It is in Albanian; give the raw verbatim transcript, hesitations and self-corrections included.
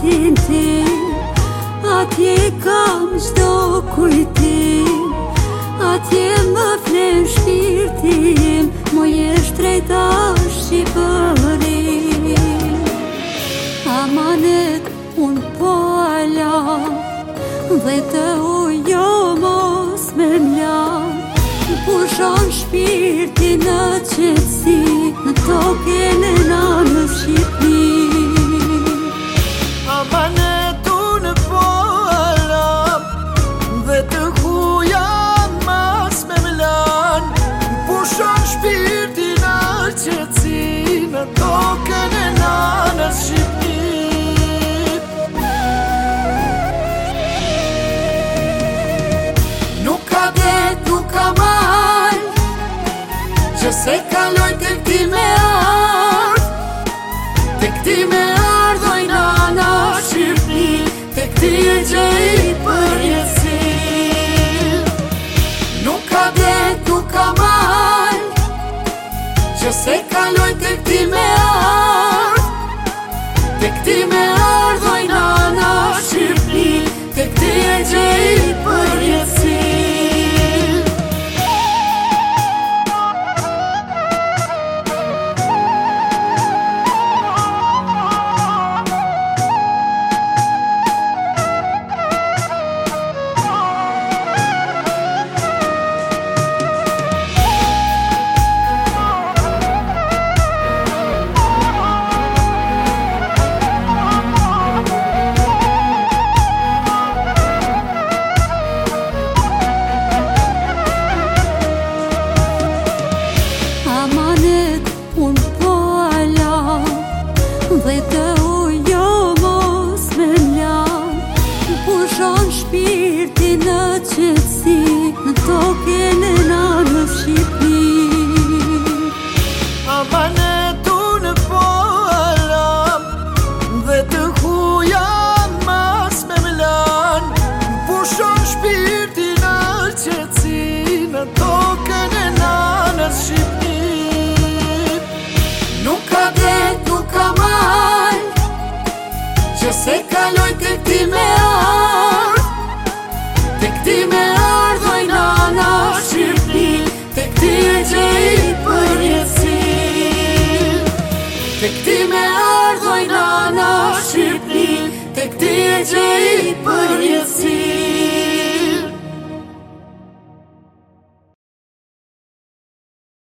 shpirtin tim, atje kam çdo kujtim, atje më flen shpirtin, mo jesh drejta Shqipërin. Amanet unë po ala, dhe të ujo mos me mla, pushon shpirtin në qetësi, në token e nanës Shqipni. Amanet unë po ala, dhe të huja mas me mlan, pushon shpirtin në qetësi, në token e nanës Shqipni. Që se kaloj të këti me ardh, të këti me ardhoj nana Shqipni, të këti e gjej për jetësin. Nuk ka det, nuk ka mal, që se kaloj të këti me ardh, të këti me ardhoj nana Shqipni, të këti e gjej për jetësin. Dhe të ujo mos me mla, pushon shpirtin në qetësi, në token e nanës Shqipni. Amanet unë po ala, dhe të huja mas me mlan, pushon shpirtin në qetësi, në token e nanës Shqipni. Nuk ka det, nuk ka mal, që se kaloj të këti me ardh, të këti me ardhoj nana Shqipni, të këti e gjej për jetësin. Të këti me ardhoj nana Shqipni, të këti e gjej për jetësin.